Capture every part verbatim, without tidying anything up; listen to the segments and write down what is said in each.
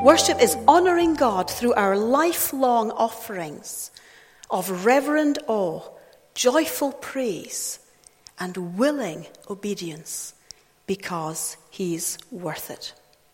Worship is honouring God through our lifelong offerings of reverent awe, joyful praise, and willing obedience because he's worth it.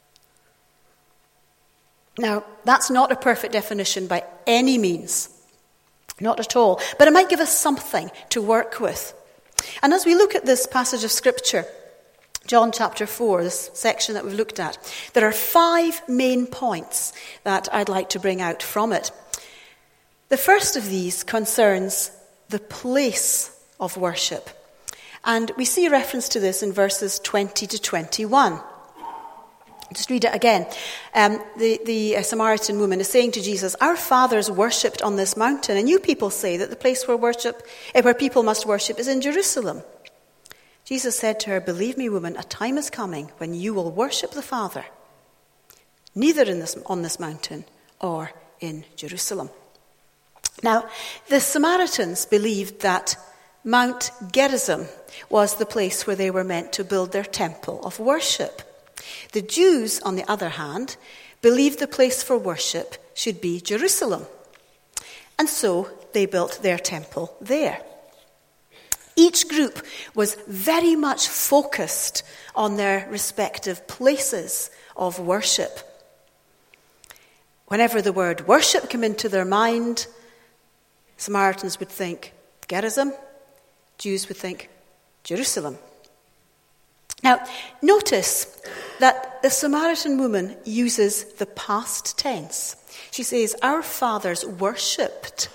Now, that's not a perfect definition by any means. Not at all. But it might give us something to work with. And as we look at this passage of Scripture, John chapter four, this section that we've looked at, there are five main points that I'd like to bring out from it. The first of these concerns the place of worship. And we see a reference to this in verses twenty to twenty-one. Just read it again. Um, the the uh, Samaritan woman is saying to Jesus, "Our fathers worshipped on this mountain, and you people say that the place where worship, uh, where people must worship is in Jerusalem." Jesus said to her, "Believe me, woman, a time is coming when you will worship the Father, neither in this, on this mountain or in Jerusalem." Now, the Samaritans believed that Mount Gerizim was the place where they were meant to build their temple of worship. The Jews, on the other hand, believed the place for worship should be Jerusalem. And so they built their temple there. Each group was very much focused on their respective places of worship. Whenever the word worship came into their mind, Samaritans would think Gerizim, Jews would think Jerusalem. Now, notice that the Samaritan woman uses the past tense. She says, "Our fathers worshipped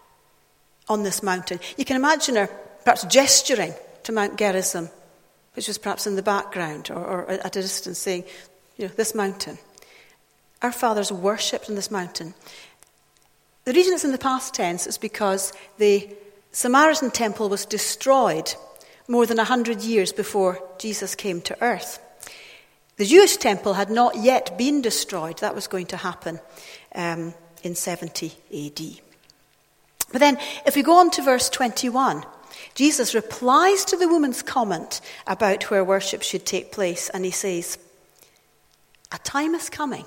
on this mountain." You can imagine her perhaps gesturing to Mount Gerizim, which was perhaps in the background or, or at a distance, saying, you know, this mountain. Our fathers worshipped on this mountain. The reason it's in the past tense is because the Samaritan temple was destroyed more than a hundred years before Jesus came to earth. The Jewish temple had not yet been destroyed. That was going to happen um, in seventy A D. But then, if we go on to verse twenty-one, Jesus replies to the woman's comment about where worship should take place, and he says, "A time is coming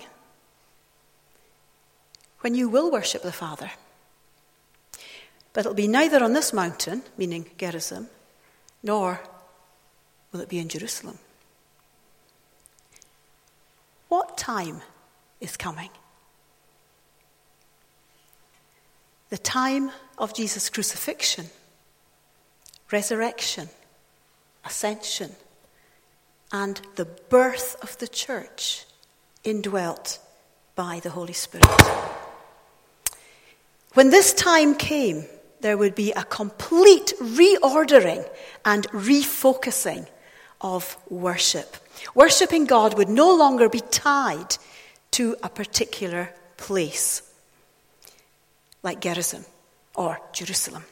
when you will worship the Father. But it'll be neither on this mountain," meaning Gerizim, "nor will it be in Jerusalem." What time is coming? The time of Jesus' crucifixion, resurrection, ascension, and the birth of the church indwelt by the Holy Spirit. When this time came, there would be a complete reordering and refocusing of worship. Worshipping God would no longer be tied to a particular place, like Gerizim or Jerusalem.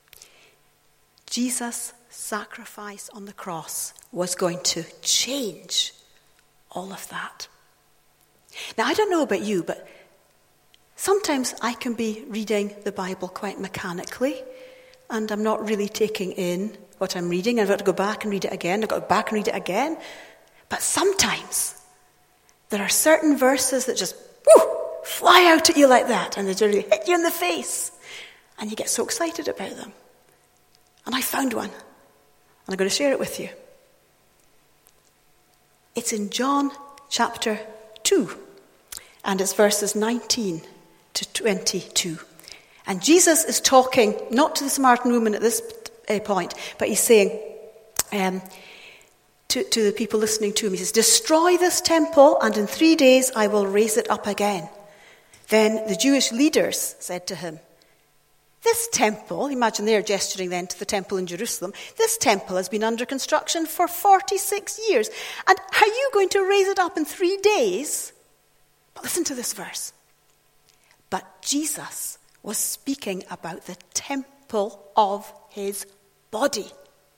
Jesus' sacrifice on the cross was going to change all of that. Now, I don't know about you, but sometimes I can be reading the Bible quite mechanically, and I'm not really taking in what I'm reading. I've got to go back and read it again. I've got to go back and read it again. But sometimes there are certain verses that just whoo, fly out at you like that, and they just really hit you in the face, and you get so excited about them. And I found one, and I'm going to share it with you. It's in John chapter two, and it's verses nineteen to twenty-two. And Jesus is talking not to the Samaritan woman at this point, but he's saying um, to, to the people listening to him, he says, "Destroy this temple, and in three days I will raise it up again." Then the Jewish leaders said to him, "This temple," imagine they're gesturing then to the temple in Jerusalem, "this temple has been under construction for forty-six years, and are you going to raise it up in three days? But listen to this verse. "But Jesus was speaking about the temple of his body."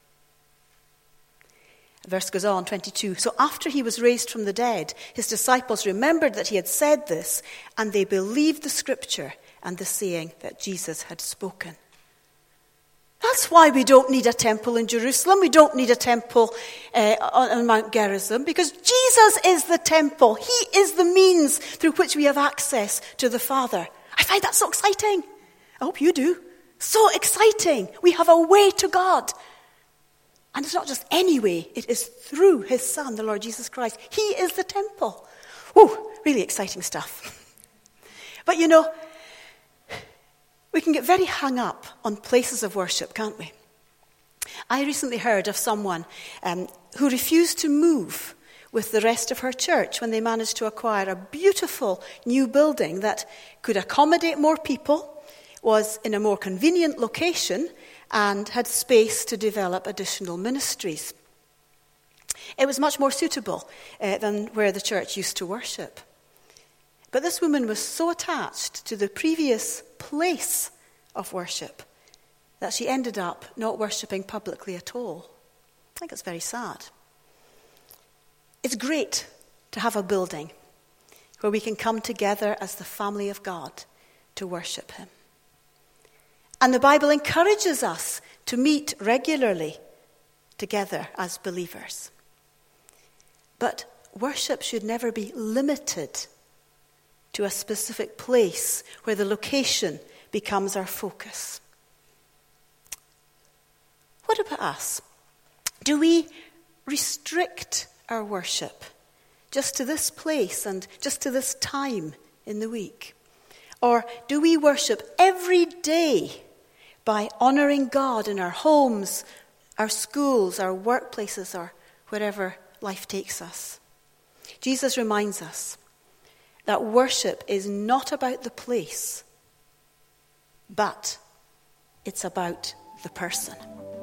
The verse goes on, twenty-two. "So after he was raised from the dead, his disciples remembered that he had said this, and they believed the scripture and the saying that Jesus had spoken." That's why we don't need a temple in Jerusalem. We don't need a temple uh, on, on Mount Gerizim, because Jesus is the temple. He is the means through which we have access to the Father. I find that so exciting. I hope you do. So exciting. We have a way to God. And it's not just any way. It is through his Son, the Lord Jesus Christ. He is the temple. Whew, really exciting stuff. But you know, we can get very hung up on places of worship, can't we? I recently heard of someone um, who refused to move with the rest of her church when they managed to acquire a beautiful new building that could accommodate more people, was in a more convenient location, and had space to develop additional ministries. It was much more suitable uh, than where the church used to worship. But this woman was so attached to the previous place of worship that she ended up not worshipping publicly at all. I think it's very sad. It's great to have a building where we can come together as the family of God to worship him. And the Bible encourages us to meet regularly together as believers. But worship should never be limited to a specific place where the location becomes our focus. What about us? Do we restrict our worship just to this place and just to this time in the week? Or do we worship every day by honouring God in our homes, our schools, our workplaces, or wherever life takes us? Jesus reminds us that worship is not about the place, but it's about the person.